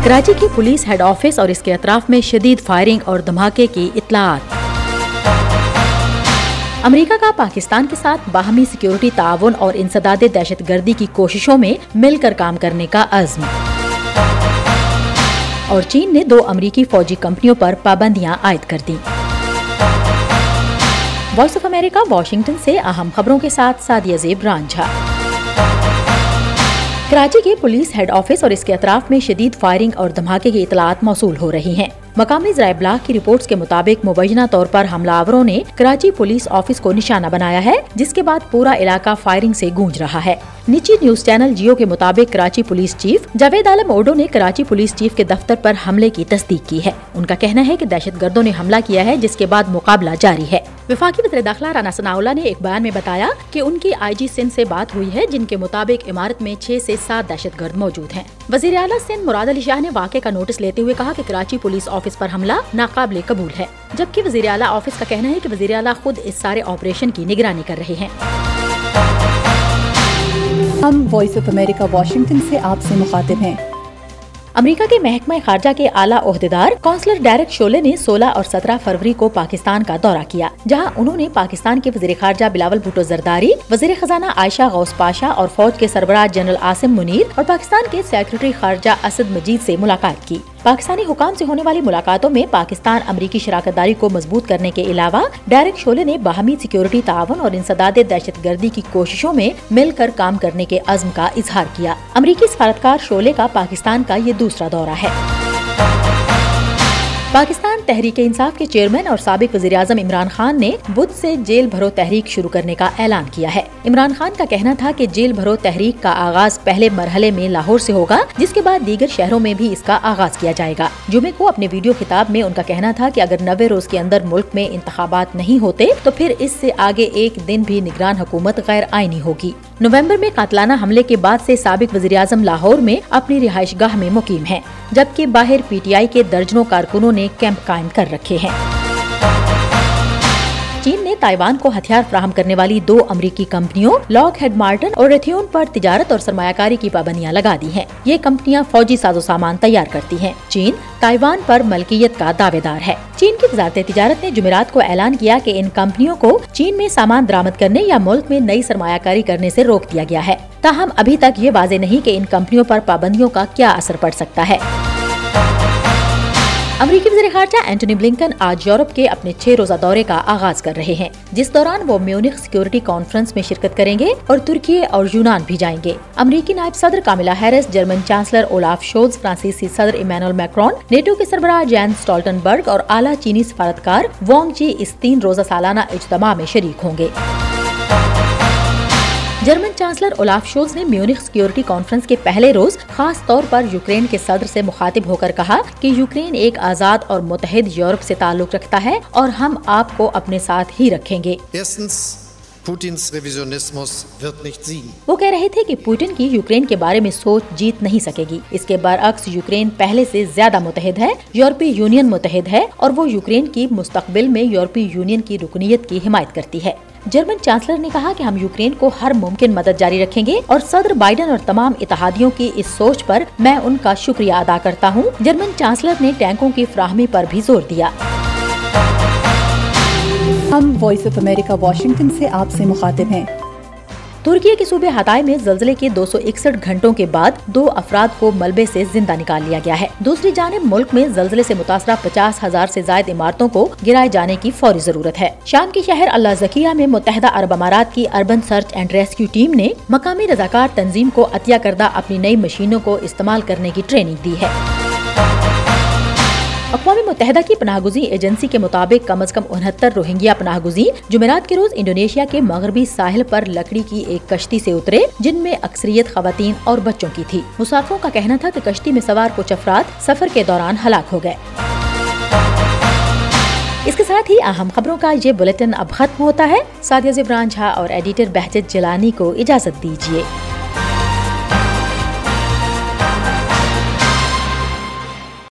کراچی کی police head office اور اس کے اطراف میں شدید فائرنگ اور دھماکے کی اطلاعات۔ امریکہ کا پاکستان کے ساتھ باہمی سیکیورٹی تعاون اور انسداد دہشت گردی کی کوششوں میں مل کر کام کرنے کا عزم۔ اور چین نے 2 امریکی فوجی کمپنیوں پر پابندیاں عائد کر دیں۔ وائس آف امریکہ واشنگٹن سے اہم خبروں کے ساتھ سعدیہ زیب رانجھا۔ کراچی کے پولیس ہیڈ آفس اور اس کے اطراف میں شدید فائرنگ اور دھماکے کی اطلاعات موصول ہو رہی ہیں۔ مقامی ذرائع ابلاغ کی رپورٹس کے مطابق مبینہ طور پر حملہ آوروں نے کراچی پولیس آفس کو نشانہ بنایا ہے، جس کے بعد پورا علاقہ فائرنگ سے گونج رہا ہے۔ نجی نیوز چینل جیو کے مطابق کراچی پولیس چیف جاوید عالم اوڈو نے کراچی پولیس چیف کے دفتر پر حملے کی تصدیق کی ہے۔ ان کا کہنا ہے کہ دہشت گردوں نے حملہ کیا ہے، جس کے بعد مقابلہ جاری ہے۔ وفاقی وزیر داخلہ رانا ثناء اللہ نے ایک بیان میں بتایا کہ ان کی آئی جی سندھ سے بات ہوئی ہے، جن کے مطابق عمارت میں 6 سے 7 دہشت گرد موجود ہیں۔ وزیر اعلیٰ سندھ مراد علی شاہ نے واقعے کا نوٹس لیتے ہوئے کہا کہ کراچی پولیس آفس پر حملہ ناقابل قبول ہے، جبکہ وزیر اعلیٰ آفس کا کہنا ہے کہ وزیر اعلیٰ خود اس سارے آپریشن کی نگرانی کر رہے ہیں۔ ہم وائس آف امریکہ واشنگٹن سے آپ سے مخاطب ہیں۔ امریکہ کے محکمہ خارجہ کے اعلیٰ عہدیدار کونسلر ڈیرک شولے نے 16 اور 17 فروری کو پاکستان کا دورہ کیا، جہاں انہوں نے پاکستان کے وزیر خارجہ بلاول بھٹو زرداری، وزیر خزانہ عائشہ غوث پاشا اور فوج کے سربراہ جنرل عاصم منیر اور پاکستان کے سیکرٹری خارجہ اسد مجید سے ملاقات کی۔ پاکستانی حکام سے ہونے والی ملاقاتوں میں پاکستان امریکی شراکت داری کو مضبوط کرنے کے علاوہ ڈیرک شولے نے باہمی سیکیورٹی تعاون اور انسداد دہشت گردی کی کوششوں میں مل کر کام کرنے کے عزم کا اظہار کیا۔ امریکی سفارتکار شولے کا پاکستان کا یہ دوسرا دورہ ہے۔ پاکستان تحریک انصاف کے چیئرمین اور سابق وزیر اعظم عمران خان نے بدھ سے جیل بھرو تحریک شروع کرنے کا اعلان کیا ہے۔ عمران خان کا کہنا تھا کہ جیل بھرو تحریک کا آغاز پہلے مرحلے میں لاہور سے ہوگا، جس کے بعد دیگر شہروں میں بھی اس کا آغاز کیا جائے گا۔ جمعے کو اپنے ویڈیو خطاب میں ان کا کہنا تھا کہ اگر 90 روز کے اندر ملک میں انتخابات نہیں ہوتے تو پھر اس سے آگے ایک دن بھی نگران حکومت غیر آئینی ہوگی۔ نومبر میں قاتلانہ حملے کے بعد سے سابق وزیر اعظم لاہور میں اپنی رہائش گاہ میں مقیم ہیں، جبکہ باہر پی ٹی آئی کے درجنوں کارکنوں نے کیمپ قائم کر رکھے ہیں۔ چین نے تائیوان کو ہتھیار فراہم کرنے والی 2 امریکی کمپنیوں لاک ہیڈ مارٹن اور ریتھیون پر تجارت اور سرمایہ کاری کی پابندیاں لگا دی ہیں۔ یہ کمپنیاں فوجی ساز و سامان تیار کرتی ہیں۔ چین تائیوان پر ملکیت کا دعوے دار ہے۔ چین کی وزارت تجارت نے جمعرات کو اعلان کیا کہ ان کمپنیوں کو چین میں سامان درآمد کرنے یا ملک میں نئی سرمایہ کاری کرنے سے روک دیا گیا ہے، تاہم ابھی تک یہ واضح نہیں کہ ان کمپنیوں پر پابندیوں کا کیا اثر پڑ سکتا ہے۔ امریکی وزیر خارجہ اینٹونی بلنکن آج یورپ کے اپنے 6 روزہ دورے کا آغاز کر رہے ہیں، جس دوران وہ میونخ سیکیورٹی کانفرنس میں شرکت کریں گے اور ترکی اور یونان بھی جائیں گے۔ امریکی نائب صدر Kamala Harris, German chancellor Olaf Scholz, فرانسیسی صدر ایمانوئل میکرون، نیٹو کے سربراہ جینس اسٹولٹنبرگ اور اعلیٰ چینی سفارتکار وانگ جی اس 3 روزہ سالانہ اجتماع میں شریک ہوں گے۔ جرمن چانسلر اولاف شولز نے میونخ سیکیورٹی کانفرنس کے پہلے روز خاص طور پر یوکرین کے صدر سے مخاطب ہو کر کہا کہ یوکرین ایک آزاد اور متحد یورپ سے تعلق رکھتا ہے اور ہم آپ کو اپنے ساتھ ہی رکھیں گے۔ وہ کہہ رہے تھے کہ پوٹن کی یوکرین کے بارے میں سوچ جیت نہیں سکے گی۔ اس کے برعکس یوکرین پہلے سے زیادہ متحد ہے، یورپی یونین متحد ہے اور وہ یوکرین کی مستقبل میں یورپی یونین کی رکنیت کی حمایت کرتی ہے۔ جرمن چانسلر نے کہا کہ ہم یوکرین کو ہر ممکن مدد جاری رکھیں گے اور صدر بائیڈن اور تمام اتحادیوں کی اس سوچ پر میں ان کا شکریہ ادا کرتا ہوں۔ جرمن چانسلر نے ٹینکوں کی فراہمی پر بھی زور دیا۔ ہم وائس آف امریکہ واشنگٹن سے آپ سے مخاطب ہیں۔ ترکی کے صوبے ہتائی میں زلزلے کے 261 گھنٹوں کے بعد 2 افراد کو ملبے سے زندہ نکال لیا گیا ہے۔ دوسری جانب ملک میں زلزلے سے متاثرہ 50,000 سے زائد عمارتوں کو گرائے جانے کی فوری ضرورت ہے۔ شام کے شہر اللہذکیہ میں متحدہ عرب امارات کی urban search and rescue team نے مقامی رضاکار تنظیم کو عطیہ کردہ اپنی نئی مشینوں کو استعمال کرنے کی ٹریننگ دی ہے۔ اقوام متحدہ کی پناہ گزین ایجنسی کے مطابق کم از کم 69 روہنگیا پناہ گزین جمعرات کے روز انڈونیشیا کے مغربی ساحل پر لکڑی کی ایک کشتی سے اترے، جن میں اکثریت خواتین اور بچوں کی تھی۔ مسافروں کا کہنا تھا کہ کشتی میں سوار کچھ افراد سفر کے دوران ہلاک ہو گئے۔ اس کے ساتھ ہی اہم خبروں کا یہ بلیٹن اب ختم ہوتا ہے۔ سعدیہ زیب رانجھا اور ایڈیٹر بہجت جیلانی کو اجازت دیجیے۔